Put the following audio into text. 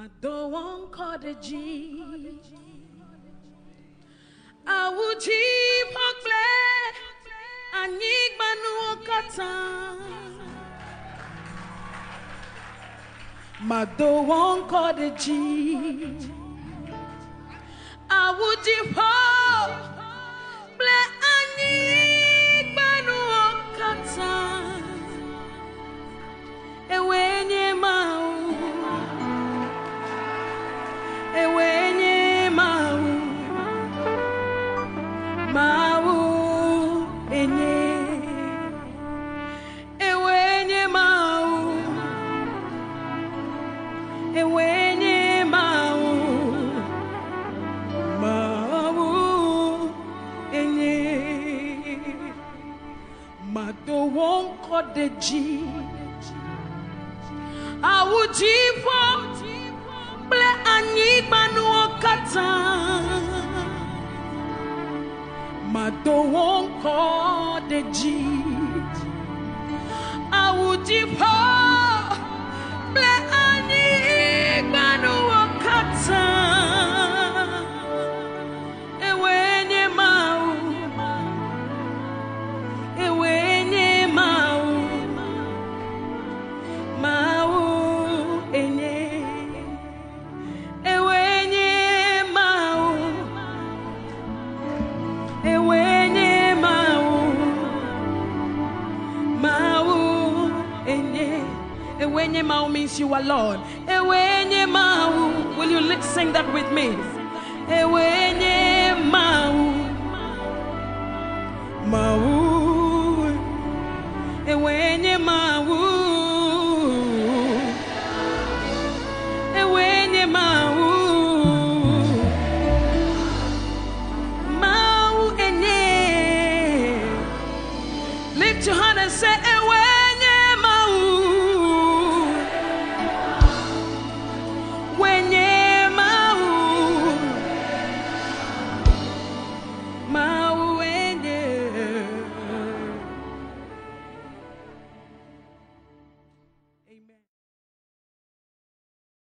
Mado won kodeji awuji pokle anyigbanu okata Mado won kodeji awuji pokle anyigbanu okata ewenye mau ewenye mau enye ewenye mau enye Mado won kodeji awuji ble anyigbanu okata Mado won kodeji awuji ble anyigbanu okata ewenye mau enye Ewenye mau means you are Lord. Ewenye mau. Will you sing that with me? Ewenye mau. Mau. Ewenye mau. Ewenye mau. Mau enye. Lift your hand and say